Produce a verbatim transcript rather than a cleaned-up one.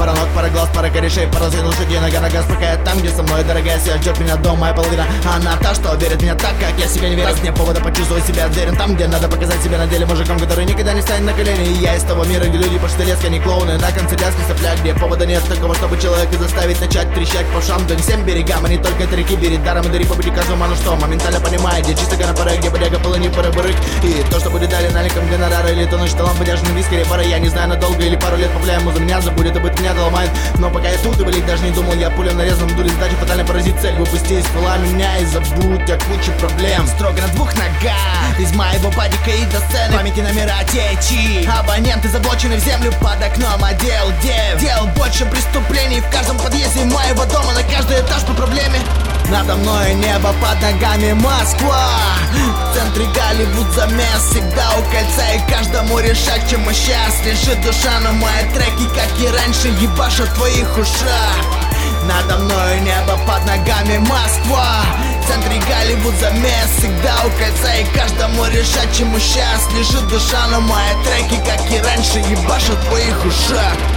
пара ног, пара глаз, пара корешей, пара звен лошадей, нога на газ, пока я там, где со мной дорогая себя ждет меня дома, моя половина. Она та, что верит меня так, как я себя не верю. Раз нет повода почувствовать себя уверен там, где надо показать себя на деле мужиком, который никогда не станет на колени. И я из того мира, где люди почти леска, не клоуны, на канцелярский сопляк, где повода нет такого, чтобы человека заставить начать трещать по ушам. Да не всем берегам, а не только это реки берет даром и дари по пути каждому ману, что моментально понимает, где чисто гора пора, где бодяга полыни пара барык. И то, что будет далее наликом гонорара, или то ночь талам бодяжный вискаре пара, я не знаю, надолго или пару лет попляем музу меня забудет, а быть меня доломает. Но пока я тут и блин, даже не думал, я пулю нарезанным дури задачу фатально поразить цель. Выпусти из ствола меня и забудь о куче проблем. Строго на двух ногах, из моего падика и до сцены памяти номера течи. Абоненты заблочены в землю под окном отдел дев. Дел больше преступлений в каждом подъезде моего дома, на каждый этаж по проблеме. Надо мной небо, под ногами Москва. В центре Голливуд замес, всегда у кольца, и каждому решать, чему сейчас лежит душа. Но мои треки, как и раньше, ебашат в твоих ушах. Надо мной небо, под ногами Москва. В центре Голливуд замес, всегда у кольца, и каждому решать, чему сейчас лежит душа. Но мои треки, как и раньше, ебашат в твоих ушах.